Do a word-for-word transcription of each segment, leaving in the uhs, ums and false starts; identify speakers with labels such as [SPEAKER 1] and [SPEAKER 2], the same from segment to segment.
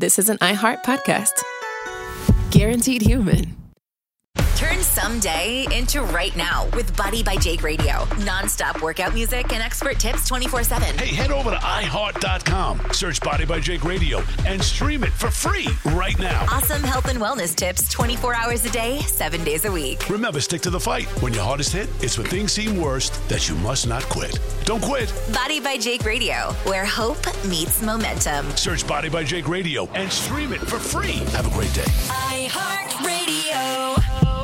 [SPEAKER 1] this is an iHeart podcast. Guaranteed Human.
[SPEAKER 2] Turn someday into right now with Body by Jake Radio. Non-stop workout music and expert tips twenty-four seven.
[SPEAKER 3] Hey, head over to i heart dot com, search Body by Jake Radio, and stream it for free right now.
[SPEAKER 2] Awesome health and wellness tips twenty-four hours a day, seven days a week.
[SPEAKER 3] Remember, stick to the fight. When your hardest hit, it's when things seem worst that you must not quit. Don't quit.
[SPEAKER 2] Body by Jake Radio, where hope meets momentum.
[SPEAKER 3] Search Body by Jake Radio and stream it for free. Have a great day.
[SPEAKER 2] iHeart Radio.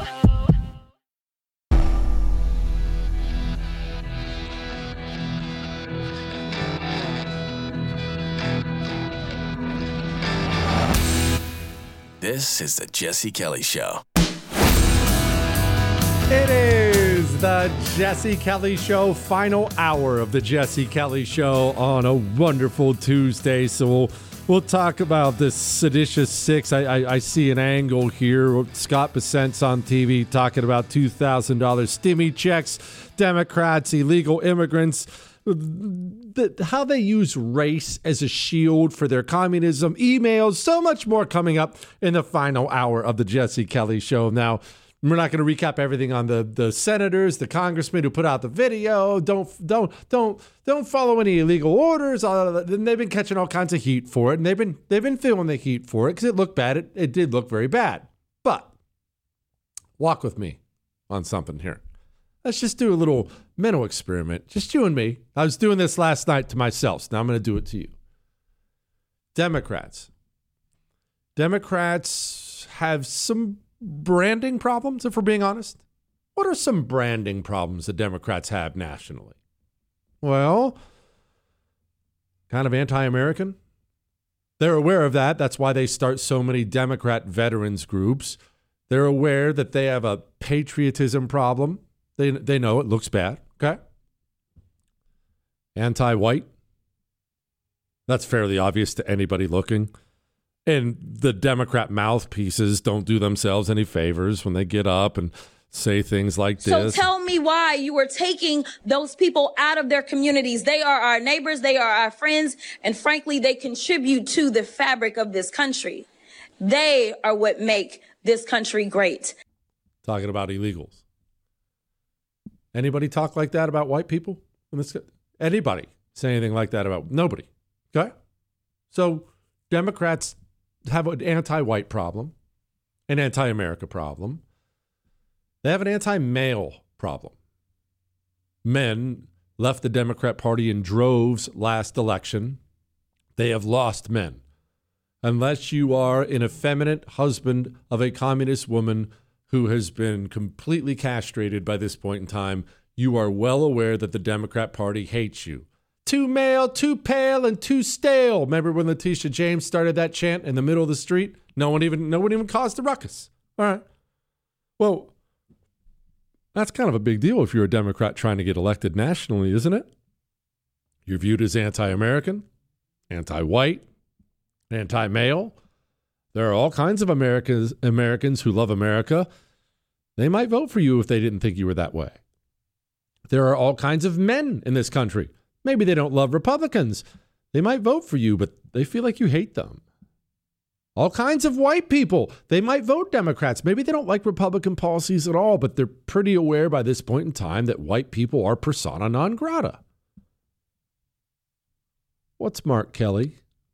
[SPEAKER 4] This is the Jesse Kelly Show.
[SPEAKER 5] It is the Jesse Kelly Show, final hour of the Jesse Kelly Show on a wonderful Tuesday. So we'll, we'll talk about this seditious six. I, I, I see an angle here. Scott Bessent's on T V talking about two thousand dollars stimmy checks, Democrats, illegal immigrants, the, how they use race as a shield for their communism, emails, so much more coming up in the final hour of the Jesse Kelly Show. Now, we're not going to recap everything on the, the senators, the congressmen who put out the video. Don't don't don't don't follow any illegal orders. Uh, they've been catching all kinds of heat for it, and they've been they've been feeling the heat for it because it looked bad. It, it did look very bad. But walk with me on something here. Let's just do a little mental experiment. Just you and me. I was doing this last night to myself, so now I'm going to do it to you. Democrats. Democrats have some branding problems, if we're being honest. What are some branding problems the Democrats have nationally? Well, kind of anti-American. They're aware of that. That's why they start so many Democrat veterans groups. They're aware that they have a patriotism problem. They they know it looks bad, okay? Anti-white. That's fairly obvious to anybody looking. And the Democrat mouthpieces don't do themselves any favors when they get up and say things like this.
[SPEAKER 6] So tell me why you were taking those people out of their communities. They are our neighbors, they are our friends, and frankly, they contribute to the fabric of this country. They are what make this country great.
[SPEAKER 5] Talking about illegals. Anybody talk like that about white people? Anybody say anything like that about nobody? Okay? So Democrats have an anti-white problem, an anti-America problem. They have an anti-male problem. Men left the Democrat Party in droves last election. They have lost men. Unless you are an effeminate husband of a communist woman who has been completely castrated by this point in time, you are well aware that the Democrat Party hates you. Too male, too pale, and too stale. Remember when Letitia James started that chant in the middle of the street? No one even, no one even caused a ruckus. All right. Well, that's kind of a big deal if you're a Democrat trying to get elected nationally, isn't it? You're viewed as anti-American, anti-white, anti-male. There are all kinds of Americans, Americans who love America. They might vote for you if they didn't think you were that way. There are all kinds of men in this country. Maybe they don't love Republicans. They might vote for you, but they feel like you hate them. All kinds of white people. They might vote Democrats. Maybe they don't like Republican policies at all, but they're pretty aware by this point in time that white people are persona non grata. What's Mark Kelly?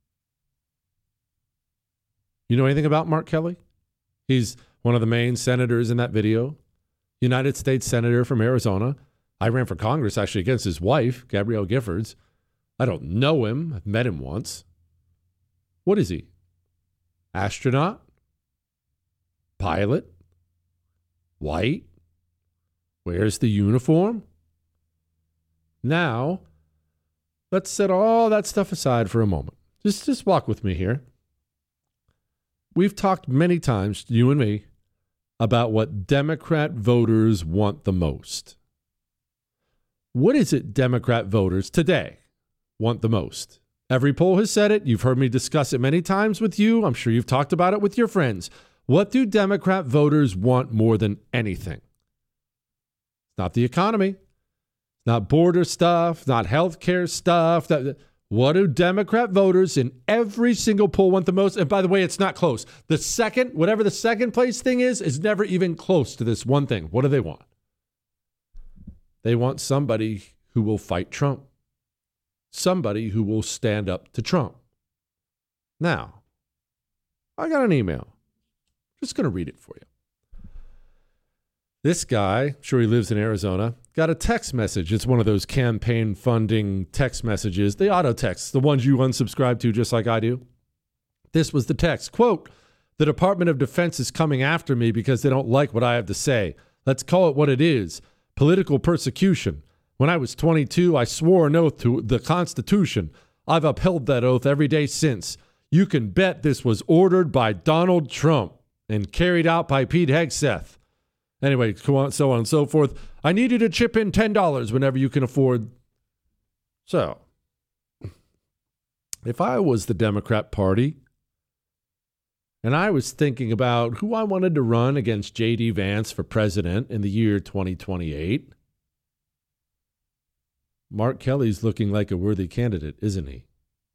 [SPEAKER 5] You know anything about Mark Kelly? He's one of the main senators in that video. United States Senator from Arizona. I ran for Congress actually against his wife, Gabrielle Giffords. I don't know him. I've met him once. What is he? Astronaut? Pilot? White? Wears the uniform? Now, let's set all that stuff aside for a moment. Just, just walk with me here. We've talked many times, you and me, about what Democrat voters want the most. What is it Democrat voters today want the most? Every poll has said it. You've heard me discuss it many times with you. I'm sure you've talked about it with your friends. What do Democrat voters want more than anything? It's not the economy. It's not border stuff, not health care stuff. What do Democrat voters in every single poll want the most? And by the way, it's not close. The second, whatever the second place thing is, is never even close to this one thing. What do they want? They want somebody who will fight Trump. Somebody who will stand up to Trump. Now, I got an email. Just going to read it for you. This guy, I'm sure he lives in Arizona, got a text message. It's one of those campaign funding text messages, the auto texts, the ones you unsubscribe to just like I do. This was the text. Quote, "The Department of Defense is coming after me because they don't like what I have to say. Let's call it what it is. Political persecution. When I was twenty-two, I swore an oath to the Constitution. I've upheld that oath every day since. You can bet this was ordered by Donald Trump and carried out by Pete Hegseth. Anyway, so on and so forth. I need you to chip in ten dollars whenever you can afford." So, if I was the Democrat Party and I was thinking about who I wanted to run against J D Vance for president in the year twenty twenty-eight, Mark Kelly's looking like a worthy candidate, isn't he?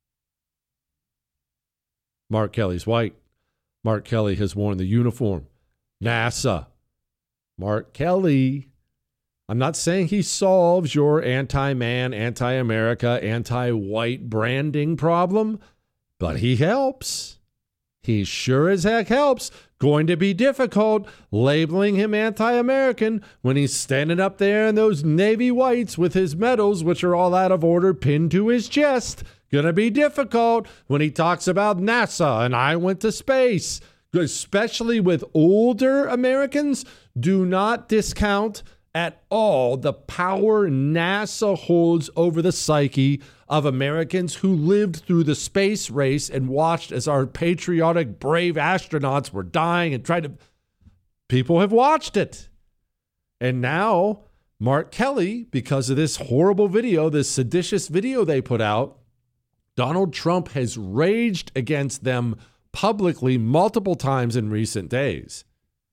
[SPEAKER 5] Mark Kelly's white. Mark Kelly has worn the uniform. NASA. Mark Kelly. I'm not saying he solves your anti-man, anti-America, anti-white branding problem, but he helps. He sure as heck helps. Going to be difficult labeling him anti-American when he's standing up there in those Navy whites with his medals, which are all out of order, pinned to his chest. Gonna be difficult when he talks about NASA and I went to space. Especially with older Americans, do not discount at all the power NASA holds over the psyche of Americans who lived through the space race and watched as our patriotic, brave astronauts were dying and tried to... People have watched it. And now, Mark Kelly, because of this horrible video, this seditious video they put out, Donald Trump has raged against them publicly multiple times in recent days.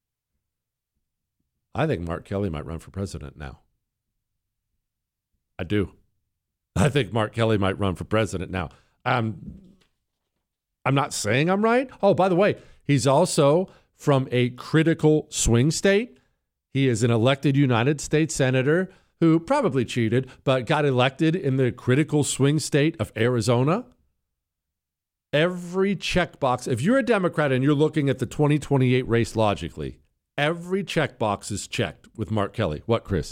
[SPEAKER 5] I think Mark Kelly might run for president now. I do. I think Mark Kelly might run for president now. Um, I'm not saying I'm right. Oh, by the way, he's also from a critical swing state. He is an elected United States senator who probably cheated, but got elected in the critical swing state of Arizona. Every checkbox, if you're a Democrat and you're looking at the twenty twenty-eight race logically, every checkbox is checked with Mark Kelly. What, Chris?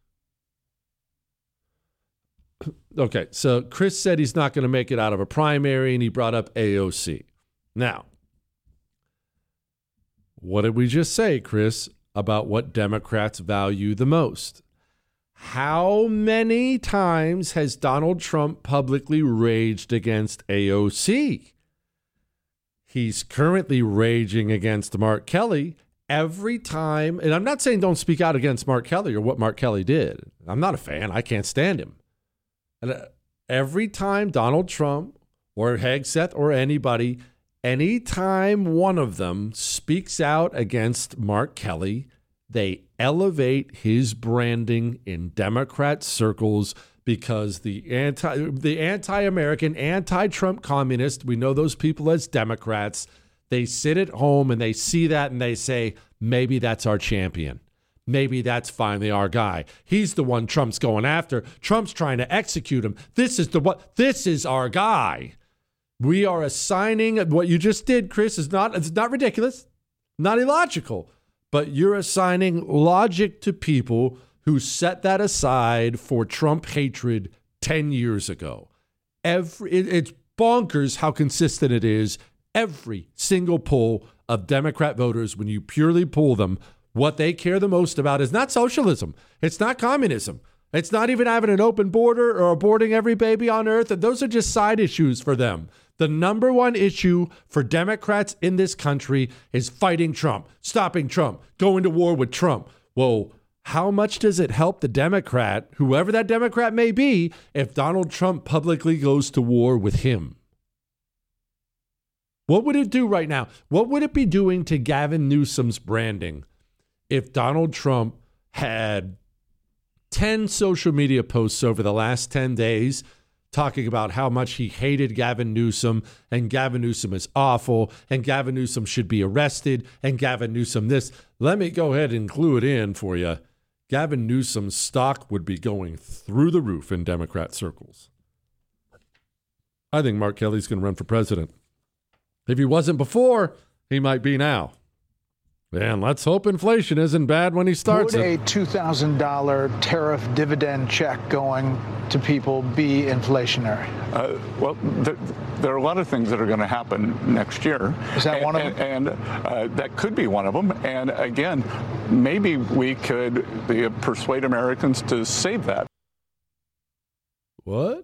[SPEAKER 5] Okay, so Chris said he's not going to make it out of a primary, and he brought up A O C. Now, what did we just say, Chris, about what Democrats value the most? How many times has Donald Trump publicly raged against A O C? He's currently raging against Mark Kelly every time. And I'm not saying don't speak out against Mark Kelly or what Mark Kelly did. I'm not a fan. I can't stand him. And every time Donald Trump or Hegseth or anybody, anytime one of them speaks out against Mark Kelly, they elevate his branding in Democrat circles because the anti the anti-American, anti-Trump communist, we know those people as Democrats, they sit at home and they see that and they say, maybe that's our champion. Maybe that's finally our guy. He's the one Trump's going after. Trump's trying to execute him. This is the what this is our guy. We are assigning what you just did, Chris, is not it's not ridiculous, not illogical. But you're assigning logic to people who set that aside for Trump hatred ten years ago. Every it, it's bonkers how consistent it is. Every single poll of Democrat voters, when you purely poll them, what they care the most about is not socialism. It's not communism. It's not even having an open border or aborting every baby on earth. And those are just side issues for them. The number one issue for Democrats in this country is fighting Trump, stopping Trump, going to war with Trump. Well, how much does it help the Democrat, whoever that Democrat may be, if Donald Trump publicly goes to war with him? What would it do right now? What would it be doing to Gavin Newsom's branding if Donald Trump had ten social media posts over the last ten days talking about how much he hated Gavin Newsom, and Gavin Newsom is awful, and Gavin Newsom should be arrested, and Gavin Newsom this. Let me go ahead and clue it in for you. Gavin Newsom's stock would be going through the roof in Democrat circles. I think Mark Kelly's going to run for president. If he wasn't before, he might be now. And let's hope inflation isn't bad when he starts
[SPEAKER 7] Would
[SPEAKER 5] it.
[SPEAKER 7] a two thousand dollars tariff dividend check going to people be inflationary?
[SPEAKER 8] Uh, well, there, there are a lot of things that are going to happen next year.
[SPEAKER 7] Is that
[SPEAKER 8] and,
[SPEAKER 7] one of them?
[SPEAKER 8] And, and uh, that could be one of them. And again, maybe we could uh, persuade Americans to save that.
[SPEAKER 5] What?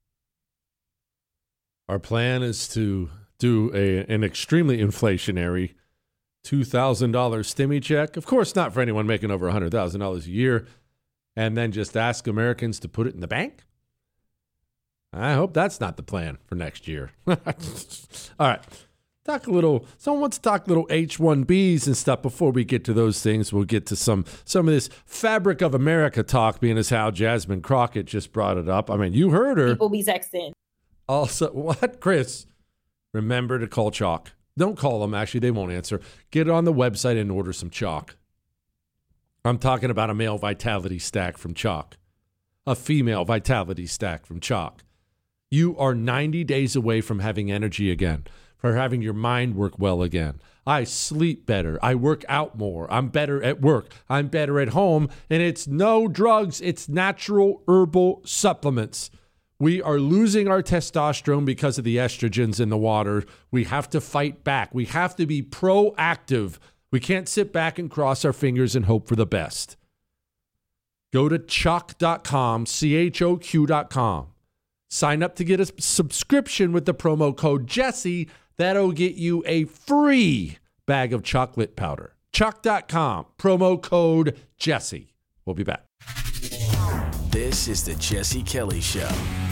[SPEAKER 5] Our plan is to do a, an extremely inflationary two thousand dollars stimmy check. Of course, not for anyone making over one hundred thousand dollars a year. And then just ask Americans to put it in the bank? I hope that's not the plan for next year. All right. Talk a little, someone wants to talk little H one Bs and stuff. Before we get to those things, we'll get to some some of this fabric of America talk, being as how Jasmine Crockett just brought it up. I mean, you heard her.
[SPEAKER 9] People be texting.
[SPEAKER 5] Also, what, Chris? Remember to call Chalk. Don't call them, actually. They won't answer. Get on the website and order some Chalk. I'm talking about a male vitality stack from Chalk. A female vitality stack from Chalk. You are ninety days away from having energy again, for having your mind work well again. I sleep better. I work out more. I'm better at work. I'm better at home. And it's no drugs. It's natural herbal supplements. We are losing our testosterone because of the estrogens in the water. We have to fight back. We have to be proactive. We can't sit back and cross our fingers and hope for the best. Go to choq dot com, C H O Q dot com. Sign up to get a subscription with the promo code Jesse. That'll get you a free bag of chocolate powder. choq dot com, promo code Jesse. We'll be back.
[SPEAKER 4] This is the Jesse Kelly Show.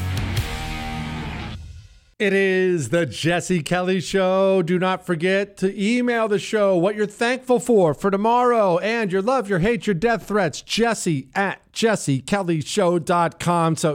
[SPEAKER 5] It is the Jesse Kelly Show. Do not forget to email the show what you're thankful for for tomorrow and your love, your hate, your death threats. Jesse at jesse kelly show dot com. So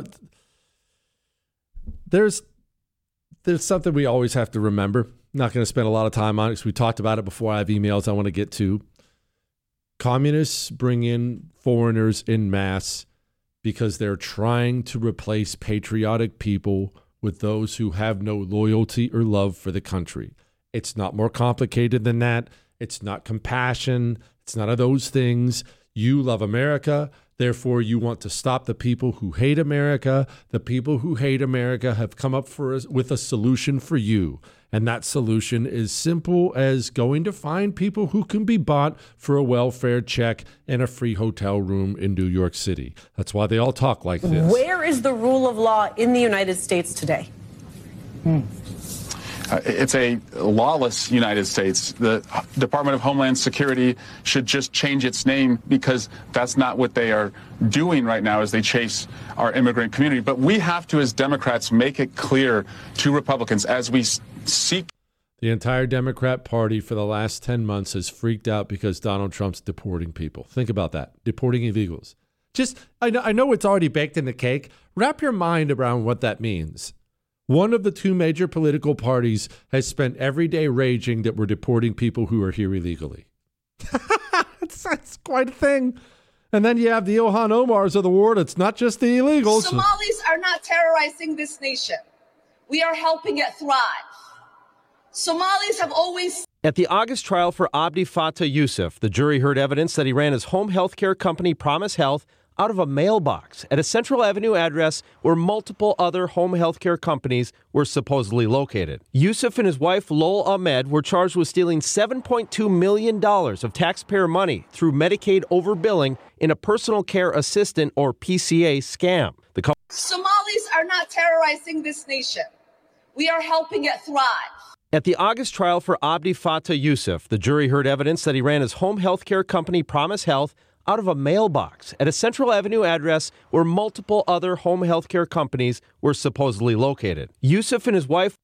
[SPEAKER 5] there's there's something we always have to remember. I'm not going to spend a lot of time on it because we talked about it before. I have emails I want to get to. Communists bring in foreigners en masse because they're trying to replace patriotic people with those who have no loyalty or love for the country. It's not more complicated than that. It's not compassion. It's none of those things. You love America. Therefore, you want to stop the people who hate America. The people who hate America have come up for us with a solution for you. And that solution is simple as going to find people who can be bought for a welfare check and a free hotel room in New York City. That's why they all talk like this.
[SPEAKER 10] Where is the rule of law in the United States today?
[SPEAKER 8] Hmm. Uh, it's a lawless United States. The Department of Homeland Security should just change its name because that's not what they are doing right now as they chase our immigrant community. But we have to, as Democrats, make it clear to Republicans as we seek.
[SPEAKER 5] The entire Democrat Party for the last ten months has freaked out because Donald Trump's deporting people. Think about that. Deporting illegals. Just, I know, I know it's already baked in the cake. Wrap your mind around what that means. One of the two major political parties has spent every day raging that we're deporting people who are here illegally. that's, that's quite a thing. And then you have the Ilhan Omars of the world. It's not just the illegals.
[SPEAKER 11] Somalis are not terrorizing this nation. We are helping it thrive. Somalis have always...
[SPEAKER 12] At the August trial for Abdi Fattah Yusuf, the jury heard evidence that he ran his home health care company, Promise Health, out of a mailbox at a Central Avenue address where multiple other home health care companies were supposedly located. Yusuf and his wife, Lol Ahmed, were charged with stealing seven point two million dollars of taxpayer money through Medicaid overbilling in a personal care assistant, or P C A, scam. The co-
[SPEAKER 11] Somalis are not terrorizing this nation. We are helping it thrive.
[SPEAKER 12] At the August trial for Abdi Fattah Yusuf, the jury heard evidence that he ran his home health care company, Promise Health, out of a mailbox at a Central Avenue address where multiple other home health care companies were supposedly located. Yusuf and his wife...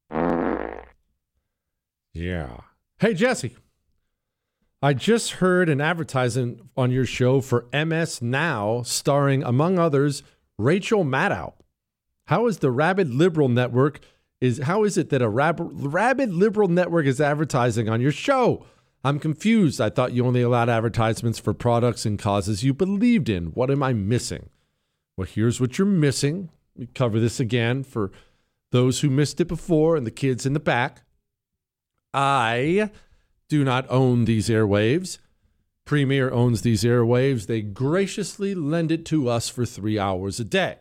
[SPEAKER 5] Yeah. Hey, Jesse. I just heard an advertisement on your show for M S Now starring, among others, Rachel Maddow. How is the rabid liberal network is how is it that a rab, rabid liberal network is advertising on your show? I'm confused. I thought you only allowed advertisements for products and causes you believed in. What am I missing? Well, here's what you're missing. We cover this again for those who missed it before and the kids in the back. I do not own these airwaves. Premier owns these airwaves. They graciously lend it to us for three hours a day.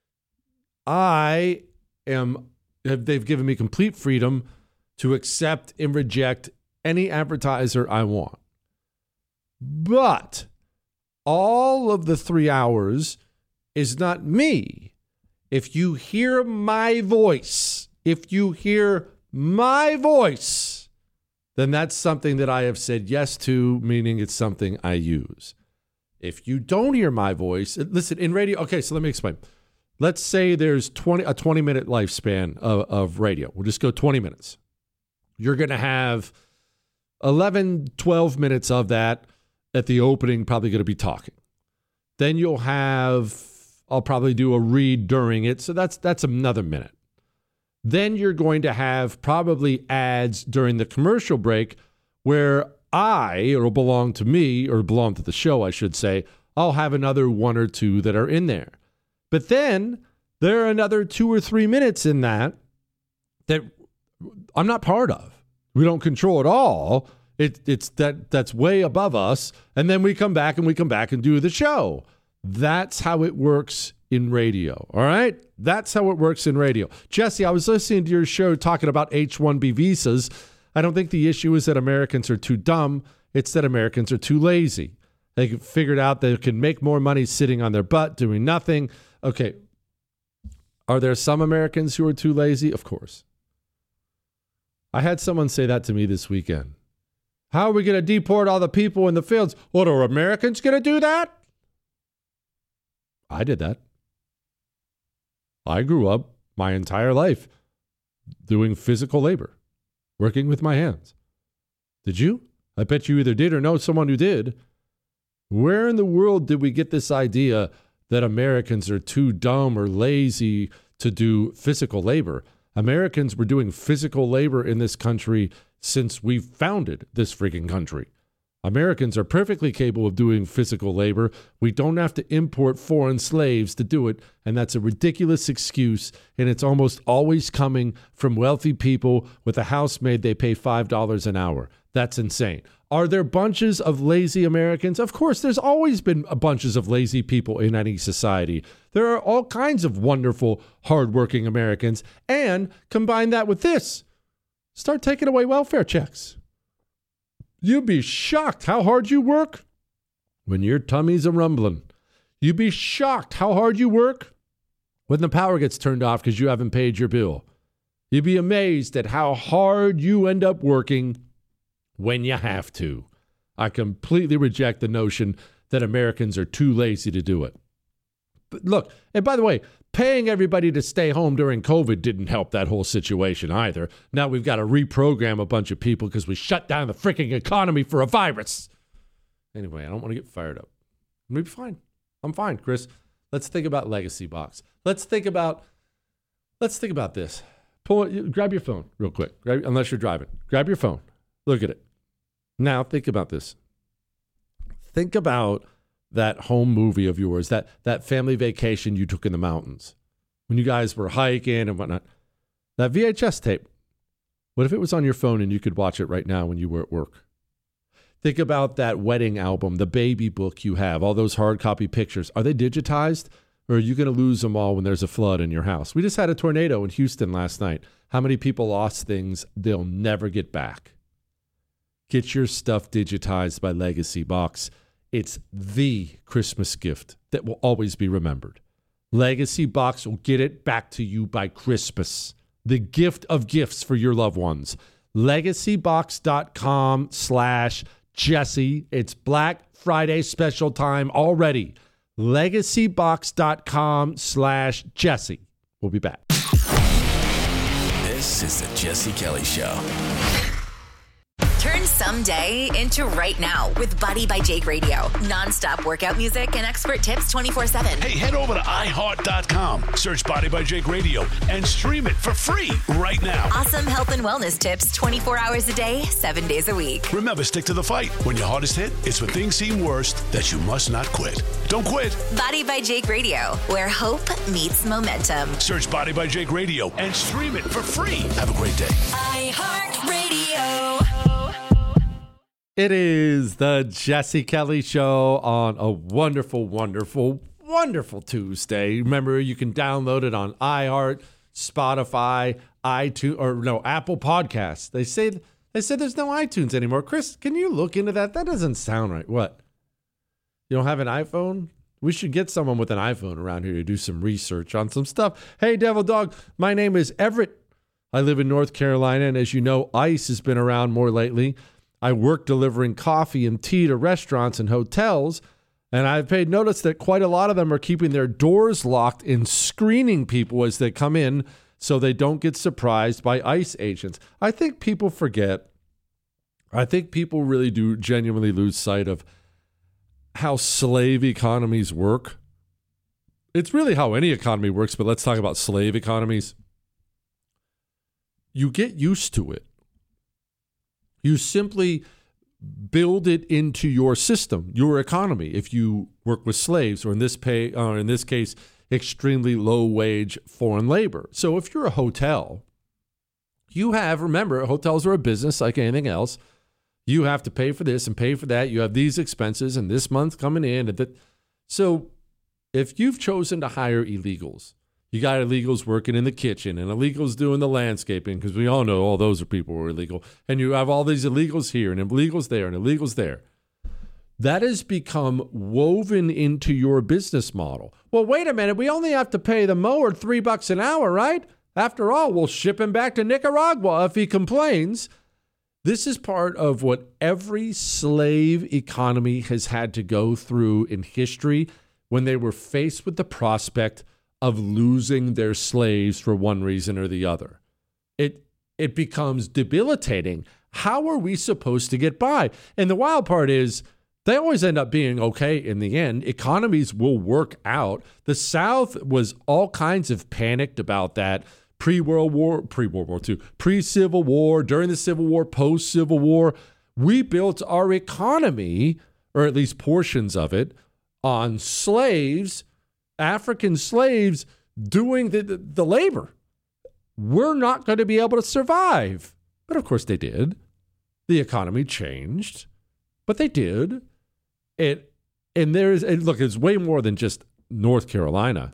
[SPEAKER 5] I am, they've given me complete freedom to accept and reject any advertiser I want. But all of the three hours is not me. If you hear my voice, if you hear my voice, then that's something that I have said yes to, meaning it's something I use. If you don't hear my voice, listen, in radio, okay, so let me explain. Let's say there's twenty a twenty-minute lifespan of, of radio. We'll just go twenty minutes. You're going to have eleven, twelve minutes of that at the opening, probably going to be talking. Then you'll have, I'll probably do a read during it, so that's that's another minute. Then you're going to have probably ads during the commercial break where I, or it'll belong to me, or belong to the show, I should say, I'll have another one or two that are in there. But then there are another two or three minutes in that that I'm not part of. We don't control it all. It, it's that that's way above us. And then we come back and we come back and do the show. That's how it works in radio. All right? That's how it works in radio. Jesse, I was listening to your show talking about H one B visas. I don't think the issue is that Americans are too dumb. It's that Americans are too lazy. They figured out they can make more money sitting on their butt doing nothing. Okay. Are there some Americans who are too lazy? Of course. I had someone say that to me this weekend. How are we going to deport all the people in the fields? What, are Americans going to do that? I did that. I grew up my entire life doing physical labor, working with my hands. Did you? I bet you either did or know someone who did. Where in the world did we get this idea that Americans are too dumb or lazy to do physical labor? Americans were doing physical labor in this country since we founded this freaking country. Americans are perfectly capable of doing physical labor. We don't have to import foreign slaves to do it, and that's a ridiculous excuse, and it's almost always coming from wealthy people with a housemaid they pay five dollars an hour. That's insane. Are there bunches of lazy Americans? Of course, there's always been bunches of lazy people in any society. There are all kinds of wonderful, hardworking Americans, and combine that with this. Start taking away welfare checks. You'd be shocked how hard you work when your tummy's a rumbling. You'd be shocked how hard you work when the power gets turned off because you haven't paid your bill. You'd be amazed at how hard you end up working when you have to. I completely reject the notion that Americans are too lazy to do it. But look, and by the way, paying everybody to stay home during COVID didn't help that whole situation either. Now we've got to reprogram a bunch of people because we shut down the freaking economy for a virus. Anyway, I don't want to get fired up. I'm going to be fine. I'm fine, Chris. Let's think about Legacy Box. Let's think about, let's think about this. Pull it, grab your phone real quick, grab, unless you're driving. Grab your phone. Look at it. Now think about this. Think about that home movie of yours, that that family vacation you took in the mountains when you guys were hiking and whatnot. That V H S tape. What if it was on your phone and you could watch it right now when you were at work? Think about that wedding album, the baby book you have, all those hard copy pictures. Are they digitized, or are you going to lose them all when there's a flood in your house? We just had a tornado in Houston last night. How many people lost things they'll never get back? Get your stuff digitized by Legacy Box. It's the Christmas gift that will always be remembered. Legacy Box will get it back to you by Christmas. The gift of gifts for your loved ones. LegacyBox.com slash Jesse. It's Black Friday special time already. LegacyBox.com slash Jesse. We'll be back.
[SPEAKER 4] This is the Jesse Kelly Show.
[SPEAKER 2] Turn someday into right now with Body by Jake Radio. Non-stop workout music and expert tips twenty-four seven.
[SPEAKER 3] Hey, head over to i heart dot com, search Body by Jake Radio, and stream it for free right now.
[SPEAKER 2] Awesome health and wellness tips twenty-four hours a day, seven days a week.
[SPEAKER 3] Remember, stick to the fight. When your hardest hit, it's when things seem worst that you must not quit. Don't quit.
[SPEAKER 2] Body by Jake Radio, where hope meets momentum.
[SPEAKER 3] Search Body by Jake Radio and stream it for free. Have a great day.
[SPEAKER 2] iHeartRadio.
[SPEAKER 5] It is the Jesse Kelly Show on a wonderful, wonderful, wonderful Tuesday. Remember, you can download it on iHeart, Spotify, iTunes, or no, Apple Podcasts. They say they said there's no iTunes anymore. Chris, can you look into that? That doesn't sound right. What? You don't have an iPhone? We should get someone with an iPhone around here to do some research on some stuff. Hey, Devil Dog, my name is Everett. I live in North Carolina, and as you know, ICE has been around more lately. I work delivering coffee and tea to restaurants and hotels, and I've paid notice that quite a lot of them are keeping their doors locked and screening people as they come in so they don't get surprised by ICE agents. I think people forget. I think people really do genuinely lose sight of how slave economies work. It's really how any economy works, but let's talk about slave economies. You get used to it. You simply build it into your system, your economy. If you work with slaves, or in this pay, or in this case, extremely low wage foreign labor. So if you're a hotel, you have, remember, hotels are a business like anything else. You have to pay for this and pay for that. You have these expenses and this month coming in. And that. So if you've chosen to hire illegals, you got illegals working in the kitchen and illegals doing the landscaping, because we all know all those are people who are illegal. And you have all these illegals here and illegals there and illegals there. That has become woven into your business model. Well, wait a minute. We only have to pay the mower three bucks an hour, right? After all, we'll ship him back to Nicaragua if he complains. This is part of what every slave economy has had to go through in history when they were faced with the prospect of losing their slaves for one reason or the other. It it becomes debilitating. How are we supposed to get by? And the wild part is they always end up being okay in the end. Economies will work out. The South was all kinds of panicked about that pre-World War, pre-World War Two, pre-Civil War, during the Civil War, post-Civil War. We built our economy, or at least portions of it, on slaves, African slaves doing the, the, the labor. We're not going to be able to survive. But of course they did. The economy changed, but they did. It, and there's, and look, it's way more than just North Carolina.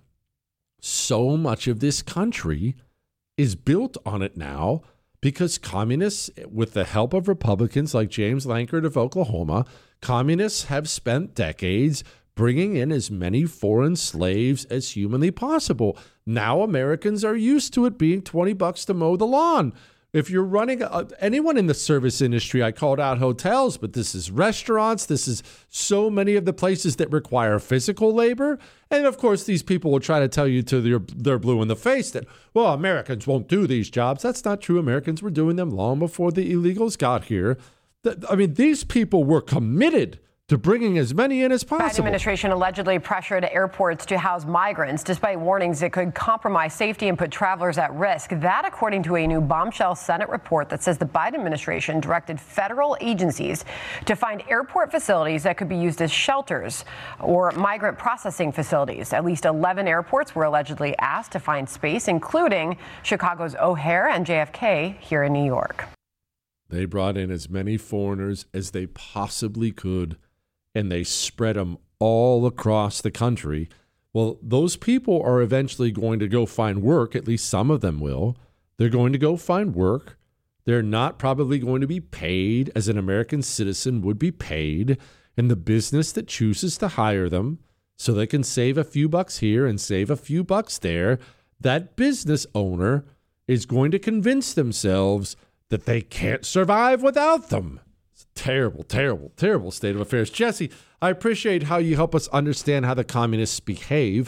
[SPEAKER 5] So much of this country is built on it now because communists, with the help of Republicans like James Lankford of Oklahoma, communists have spent decades bringing in as many foreign slaves as humanly possible. Now Americans are used to it being twenty bucks to mow the lawn. If you're running, uh, anyone in the service industry, I called out hotels, but this is restaurants. This is so many of the places that require physical labor. And of course, these people will try to tell you to their, their blue in the face that, well, Americans won't do these jobs. That's not true. Americans were doing them long before the illegals got here. I mean, these people were committed to bringing as many in as possible.
[SPEAKER 9] The Biden administration allegedly pressured airports to house migrants despite warnings it could compromise safety and put travelers at risk. That, according to a new bombshell Senate report that says the Biden administration directed federal agencies to find airport facilities that could be used as shelters or migrant processing facilities. At least eleven airports were allegedly asked to find space, including Chicago's O'Hare and J F K here in New York.
[SPEAKER 5] They brought in as many foreigners as they possibly could, and they spread them all across the country. Well, those people are eventually going to go find work. At least some of them will. They're going to go find work. They're not probably going to be paid as an American citizen would be paid. And the business that chooses to hire them so they can save a few bucks here and save a few bucks there, that business owner is going to convince themselves that they can't survive without them. Terrible, terrible, terrible state of affairs. Jesse, I appreciate how you help us understand how the communists behave.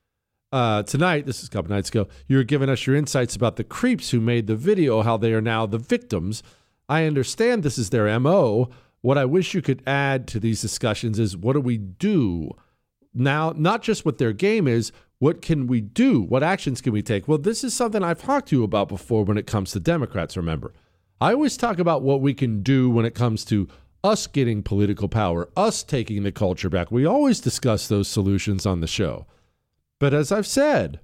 [SPEAKER 5] Uh, tonight, this is a couple nights ago, you were giving us your insights about the creeps who made the video, how they are now the victims. I understand this is their M O. What I wish you could add to these discussions is what do we do now, not just what their game is, what can we do? What actions can we take? Well, this is something I've talked to you about before when it comes to Democrats, remember. I always talk about what we can do when it comes to us getting political power, us taking the culture back. We always discuss those solutions on the show. But as I've said,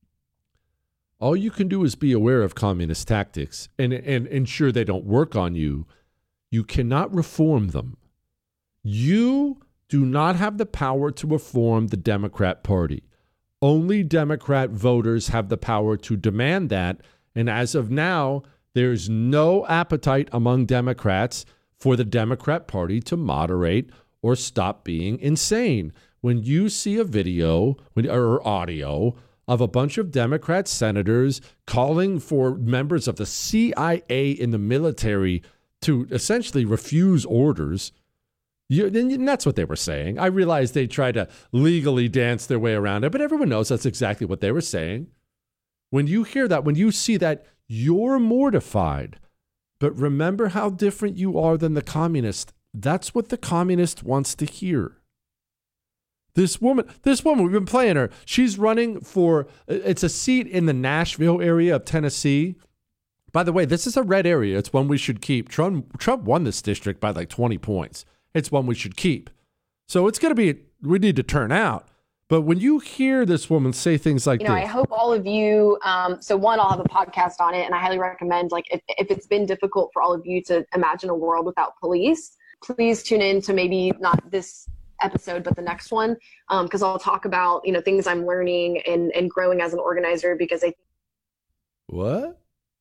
[SPEAKER 5] all you can do is be aware of communist tactics and, and ensure they don't work on you. You cannot reform them. You do not have the power to reform the Democrat Party. Only Democrat voters have the power to demand that. And as of now, there's no appetite among Democrats for the Democrat Party to moderate or stop being insane. When you see a video or audio of a bunch of Democrat senators calling for members of the C I A in the military to essentially refuse orders, you, and that's what they were saying. I realized they tried to legally dance their way around it, but everyone knows that's exactly what they were saying. When you hear that, when you see that, you're mortified. But remember how different you are than the communist. That's what the communist wants to hear. This woman, this woman, we've been playing her. She's running for, it's a seat in the Nashville area of Tennessee. By the way, this is a red area. It's one we should keep. Trump, Trump won this district by like twenty points. It's one we should keep. So it's going to be, we need to turn out. But when you hear this woman say things like
[SPEAKER 13] you know,
[SPEAKER 5] this.
[SPEAKER 13] I hope all of you, um, so one, I'll have a podcast on it, and I highly recommend, like, if, if it's been difficult for all of you to imagine a world without police, please tune in to maybe not this episode, but the next one, because um, I'll talk about, you know, things I'm learning and, and growing as an organizer, because I think.
[SPEAKER 5] What?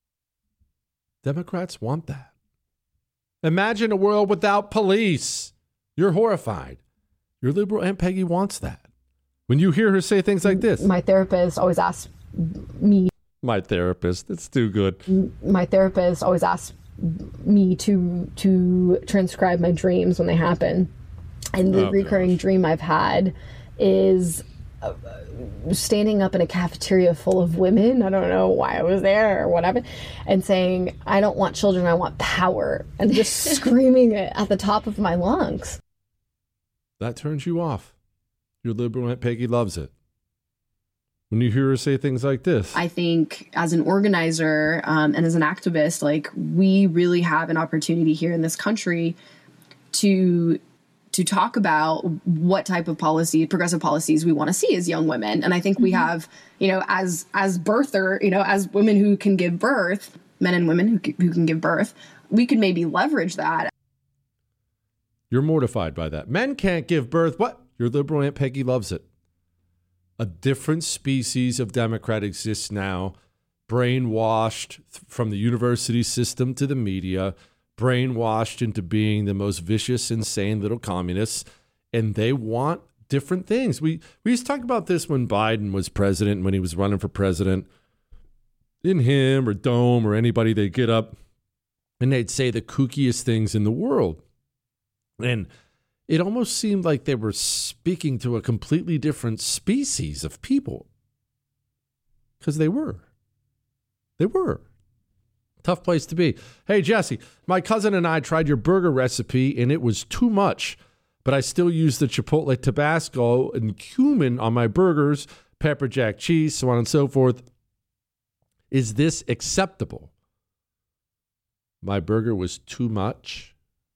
[SPEAKER 5] Democrats want that. Imagine a world without police. You're horrified. Your liberal Aunt Peggy wants that. When you hear her say things like this.
[SPEAKER 14] My therapist always asks me.
[SPEAKER 5] My therapist. It's too good.
[SPEAKER 14] My therapist always asks me to to transcribe my dreams when they happen. And the oh, recurring gosh. dream I've had is uh, standing up in a cafeteria full of women. I don't know why I was there or whatever. And saying, I don't want children, I want power. And just screaming it at the top of my lungs.
[SPEAKER 5] That turns you off. Your liberal Aunt Peggy loves it. When you hear her say things like this.
[SPEAKER 15] I think as an organizer um, and as an activist, like, we really have an opportunity here in this country to to talk about what type of policy, progressive policies we want to see as young women. And I think we have, you know, as as birther, you know, as women who can give birth, men and women who, who can give birth, we could maybe leverage that.
[SPEAKER 5] You're mortified by that. Men can't give birth. What? Your liberal Aunt Peggy loves it. A different species of Democrat exists now, brainwashed from the university system to the media, brainwashed into being the most vicious, insane little communists, and they want different things. We we used to talk about this when Biden was president, when he was running for president. In him or Dome or anybody, they'd get up and they'd say the kookiest things in the world. And it almost seemed like they were speaking to a completely different species of people. Because they were. They were. Tough place to be. Hey, Jesse, my cousin and I tried your burger recipe, and it was too much. But I still use the Chipotle Tabasco and cumin on my burgers, pepper jack cheese, so on and so forth. Is this acceptable? My burger was too much.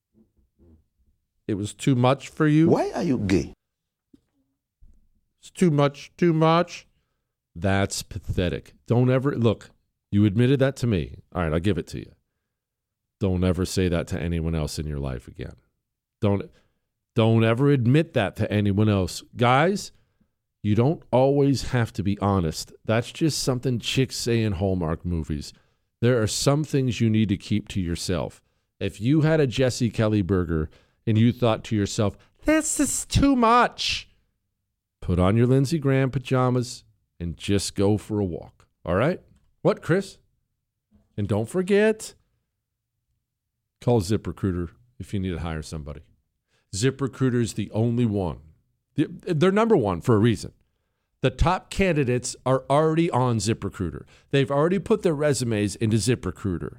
[SPEAKER 5] It was too much for you?
[SPEAKER 16] Why are you gay?
[SPEAKER 5] It's too much, too much. That's pathetic. Don't ever, look, you admitted that to me. All right, I'll give it to you. Don't ever say that to anyone else in your life again. Don't, don't ever admit that to anyone else. Guys, you don't always have to be honest. That's just something chicks say in Hallmark movies. There are some things you need to keep to yourself. If you had a Jesse Kelly burger and you thought to yourself, this is too much, put on your Lindsey Graham pajamas and just go for a walk. All right? What, Chris? And don't forget, call ZipRecruiter if you need to hire somebody. ZipRecruiter is the only one. They're number one for a reason. The top candidates are already on ZipRecruiter. They've already put their resumes into ZipRecruiter.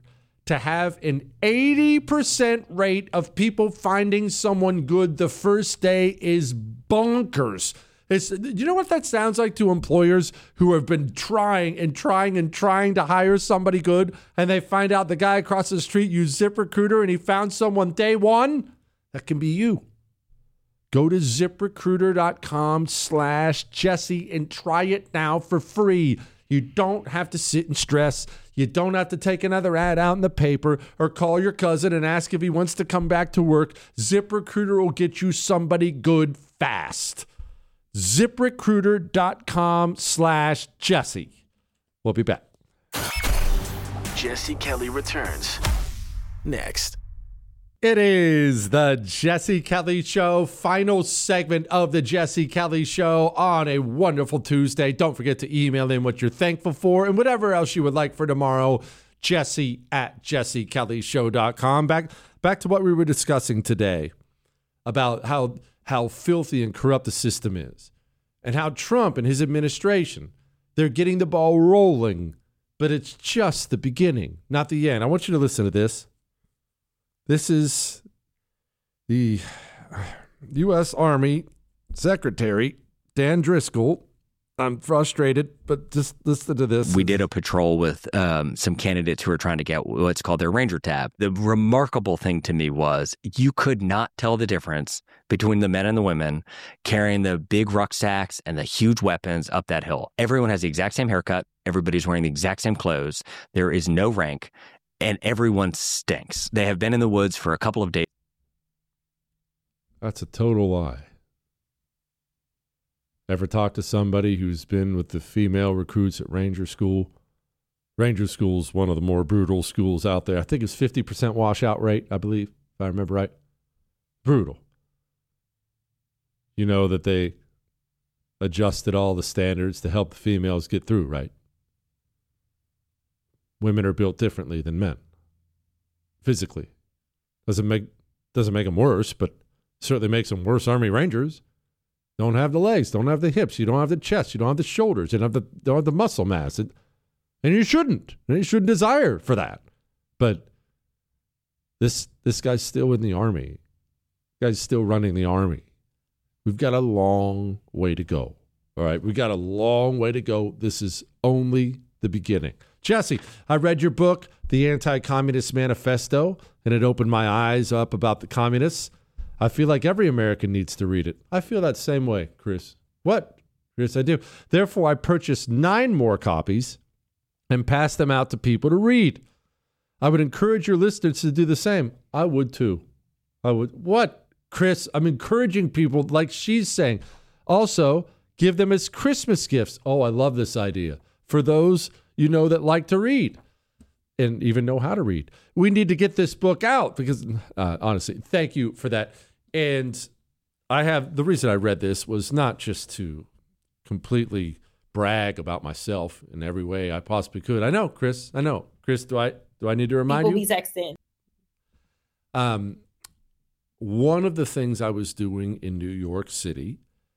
[SPEAKER 5] to have an eighty percent rate of people finding someone good the first day is bonkers. It's, you know what that sounds like to employers who have been trying and trying and trying to hire somebody good, and they find out the guy across the street used ZipRecruiter and he found someone day one? That can be you. Go to ZipRecruiter.com slash Jesse and try it now for free. You don't have to sit and stress. You don't have to take another ad out in the paper or call your cousin and ask if he wants to come back to work. ZipRecruiter will get you somebody good fast. ZipRecruiter.com slash Jesse. We'll be back.
[SPEAKER 4] Jesse Kelly returns next.
[SPEAKER 5] It is the Jesse Kelly Show, final segment of the Jesse Kelly Show on a wonderful Tuesday. Don't forget to email in what you're thankful for and whatever else you would like for tomorrow. Jesse at jesse kelly show dot com. Back, back to what we were discussing today about how, how filthy and corrupt the system is and how Trump and his administration, they're getting the ball rolling, but it's just the beginning, not the end. I want you to listen to this. This is the U S Army Secretary, Dan Driscoll. I'm frustrated, but just listen to this.
[SPEAKER 16] We did a patrol with um, some candidates who are trying to get what's called their Ranger tab. The remarkable thing to me was you could not tell the difference between the men and the women carrying the big rucksacks and the huge weapons up that hill. Everyone has the exact same haircut. Everybody's wearing the exact same clothes. There is no rank. And everyone stinks. They have been in the woods for a couple of days.
[SPEAKER 5] That's a total lie. Ever talk to somebody who's been with the female recruits at Ranger School? Ranger School's one of the more brutal schools out there. I think it's fifty percent washout rate, I believe, if I remember right. Brutal. You know that they adjusted all the standards to help the females get through, right? Women are built differently than men, physically. Doesn't make doesn't make them worse, but certainly makes them worse Army Rangers. Don't have the legs, don't have the hips, you don't have the chest, you don't have the shoulders, you don't have the don't have the muscle mass, and, and you shouldn't. And you shouldn't desire for that. But this this guy's still in the Army. This guy's still running the Army. We've got a long way to go. All right, we've got a long way to go. This is only the beginning. Jesse, I read your book, The Anti-Communist Manifesto, and it opened my eyes up about the communists. I feel like every American needs to read it. I feel that same way, Chris. What? Chris, I do. Therefore, I purchased nine more copies and passed them out to people to read. I would encourage your listeners to do the same. I would too. I would. What, Chris? I'm encouraging people like she's saying. Also, give them as Christmas gifts. Oh, I love this idea. For those you know that like to read and even know how to read. We need to get this book out because, uh, honestly, thank you for that. And I have, the reason I read this was not just to completely brag about myself in every way I possibly could. I know, Chris, I know. Chris, do I do I need to remind
[SPEAKER 10] People
[SPEAKER 5] you?
[SPEAKER 10] be texting.
[SPEAKER 5] Um, one of the things I was doing in New York City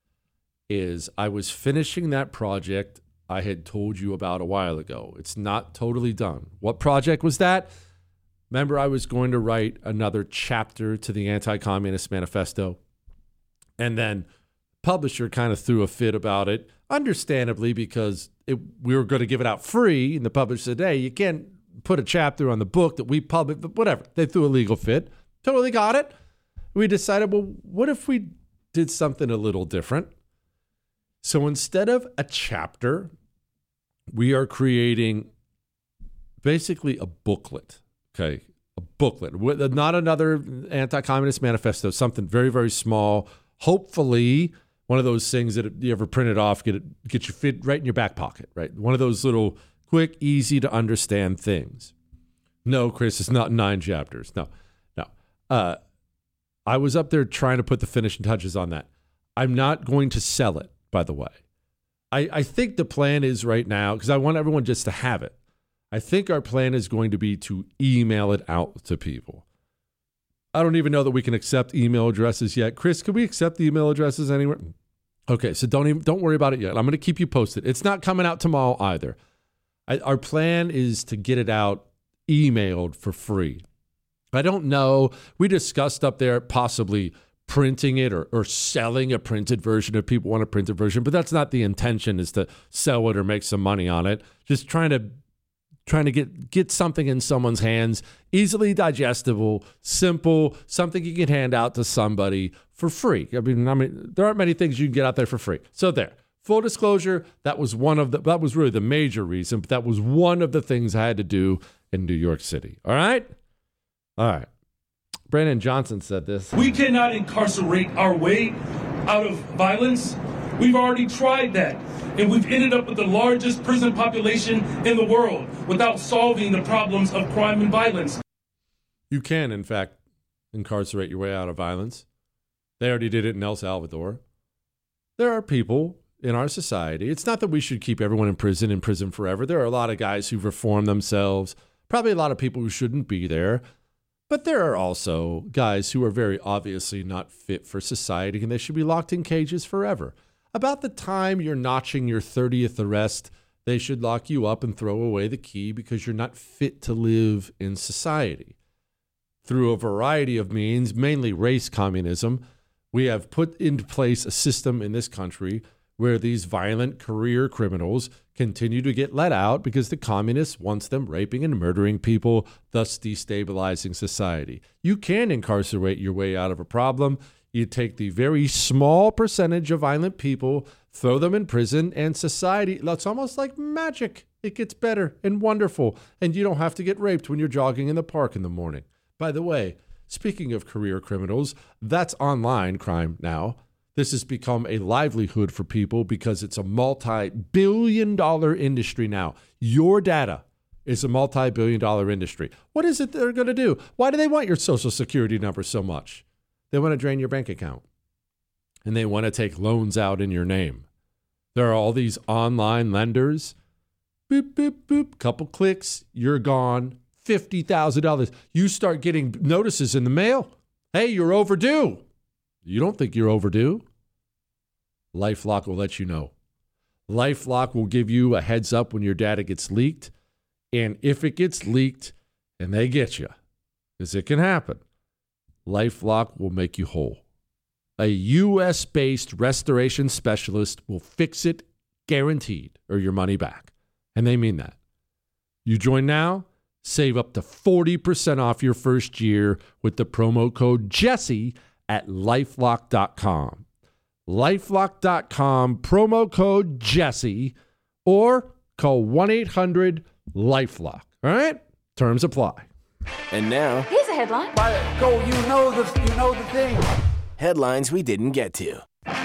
[SPEAKER 5] is I was finishing that project I had told you about a while ago. It's not totally done. What project was that? Remember, I was going to write another chapter to the Anti-Communist Manifesto, and then publisher kind of threw a fit about it, understandably, because it, we were going to give it out free, and the publisher said, hey, you can't put a chapter on the book that we published, but whatever. They threw a legal fit. Totally got it. We decided, well, what if we did something a little different? So instead of a chapter, we are creating basically a booklet, okay? A booklet, not another Anti-Communist Manifesto, something very, very small. Hopefully, one of those things that you ever print it off, get it, get you fit right in your back pocket, right? One of those little quick, easy to understand things. No, Chris, it's not nine chapters. No, no. Uh, I was up there trying to put the finishing touches on that. I'm not going to sell it, by the way. I, I think the plan is right now, because I want everyone just to have it. I think our plan is going to be to email it out to people. I don't even know that we can accept email addresses yet. Chris, can we accept the email addresses anywhere? Okay, so don't even don't worry about it yet. I'm going to keep you posted. It's not coming out tomorrow either. I, our plan is to get it out emailed for free. I don't know. We discussed up there possibly printing it or, or selling a printed version if people want a printed version, but that's not the intention, is to sell it or make some money on it. Just trying to trying to get, get something in someone's hands, easily digestible, simple, something you can hand out to somebody for free. I mean, I mean, there aren't many things you can get out there for free. So there. Full disclosure, that was one of the, that was really the major reason, but that was one of the things I had to do in New York City. All right? All right. Brandon Johnson said this.
[SPEAKER 17] We cannot incarcerate our way out of violence. We've already tried that, and we've ended up with the largest prison population in the world without solving the problems of crime and violence.
[SPEAKER 5] You can, in fact, incarcerate your way out of violence. They already did it in El Salvador. There are people in our society. It's not that we should keep everyone in prison, in prison forever. There are a lot of guys who've reformed themselves, probably a lot of people who shouldn't be there. But there are also guys who are very obviously not fit for society, and they should be locked in cages forever. About the time you're notching your thirtieth arrest, they should lock you up and throw away the key because you're not fit to live in society. Through a variety of means, mainly race communism, we have put into place a system in this country where these violent career criminals continue to get let out because the communists wants them raping and murdering people, thus destabilizing society. You can incarcerate your way out of a problem. You take the very small percentage of violent people, throw them in prison, and society, it's almost like magic. It gets better and wonderful, and you don't have to get raped when you're jogging in the park in the morning. By the way, speaking of career criminals, that's online crime now. This has become a livelihood for people because it's a multi-billion dollar industry now. Your data is a multi-billion dollar industry. What is it they're going to do? Why do they want your social security number so much? They want to drain your bank account, and they want to take loans out in your name. There are all these online lenders. Boop, boop, boop, couple clicks, you're gone. fifty thousand dollars. You start getting notices in the mail. Hey, you're overdue. You don't think you're overdue? LifeLock will let you know. LifeLock will give you a heads up when your data gets leaked. And if it gets leaked and they get you, because it can happen, LifeLock will make you whole. A U S-based restoration specialist will fix it, guaranteed, or your money back. And they mean that. You join now, save up to forty percent off your first year with the promo code Jesse at lifelock dot com. lifelock dot com, promo code Jesse, or call one eight hundred LifeLock. All right? Terms apply.
[SPEAKER 4] And now,
[SPEAKER 18] here's a headline.
[SPEAKER 19] Go, you know the you know the thing.
[SPEAKER 4] Headlines we didn't get to.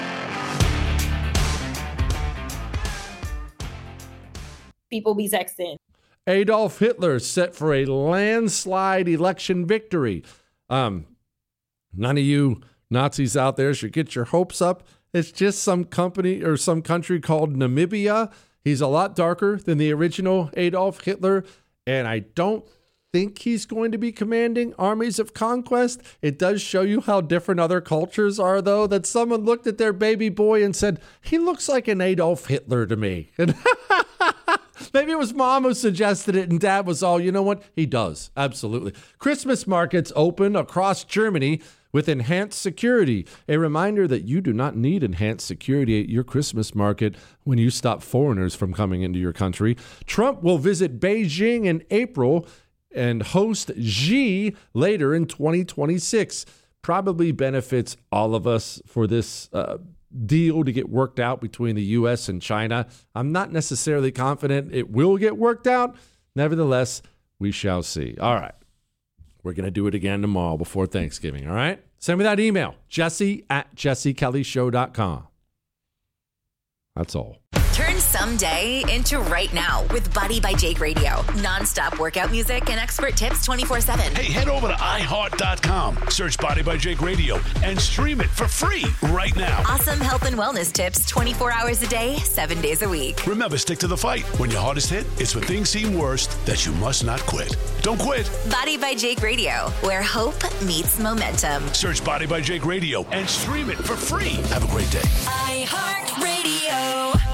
[SPEAKER 18] People be sexting.
[SPEAKER 5] Adolf Hitler set for a landslide election victory. Um, none of you Nazis out there should get your hopes up. It's just some company or some country called Namibia. He's a lot darker than the original Adolf Hitler, and I don't think he's going to be commanding armies of conquest. It does show you how different other cultures are, though, that someone looked at their baby boy and said, he looks like an Adolf Hitler to me. And maybe it was mom who suggested it, and dad was all, you know what? He does. Absolutely. Christmas markets open across Germany with enhanced security. A reminder that you do not need enhanced security at your Christmas market when you stop foreigners from coming into your country. Trump will visit Beijing in April and host Xi later in twenty twenty-six. Probably benefits all of us for this uh, deal to get worked out between the U S and China. I'm not necessarily confident it will get worked out. Nevertheless, we shall see. All right. We're going to do it again tomorrow before Thanksgiving, all right? Send me that email, jesse at jesse kelly show dot com. That's all.
[SPEAKER 2] Turn someday into right now with Body by Jake Radio. Non-stop workout music and expert tips twenty-four seven.
[SPEAKER 3] Hey, head over to i heart dot com, search Body by Jake Radio, and stream it for free right now.
[SPEAKER 2] Awesome health and wellness tips twenty-four hours a day, seven days a week.
[SPEAKER 3] Remember, stick to the fight. When your hardest hit, it's when things seem worst that you must not quit. Don't quit.
[SPEAKER 2] Body by Jake Radio, where hope meets momentum.
[SPEAKER 3] Search Body by Jake Radio and stream it for free. Have a great day.
[SPEAKER 2] iHeartRadio.